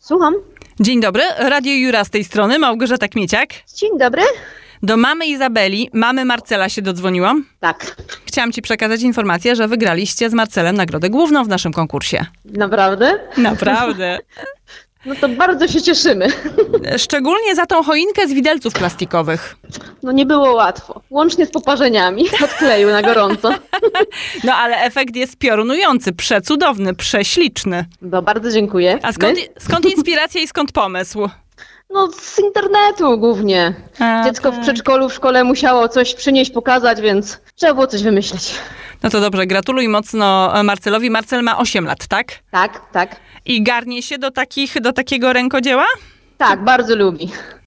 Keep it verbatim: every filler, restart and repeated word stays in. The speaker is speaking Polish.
Słucham. Dzień dobry, Radio Jura z tej strony, Małgorzata Kmieciak. Dzień dobry. Do mamy Izabeli, mamy Marcela się dodzwoniłam. Tak. Chciałam ci przekazać informację, że wygraliście z Marcelem nagrodę główną w naszym konkursie. Naprawdę? Naprawdę. No to bardzo się cieszymy. Szczególnie za tą choinkę z widelców plastikowych. No nie było łatwo. Łącznie z poparzeniami od kleju na gorąco. No ale efekt jest piorunujący, przecudowny, prześliczny. No bardzo dziękuję. A skąd, My? skąd inspiracja i skąd pomysł? No z internetu głównie. A, Dziecko tak. w przedszkolu, w szkole musiało coś przynieść, pokazać, więc trzeba było coś wymyślić. No to dobrze, gratuluj mocno Marcelowi. Marcel ma osiem lat, tak? Tak, tak. I garnie się do takich, do takiego rękodzieła? Tak, bardzo lubi.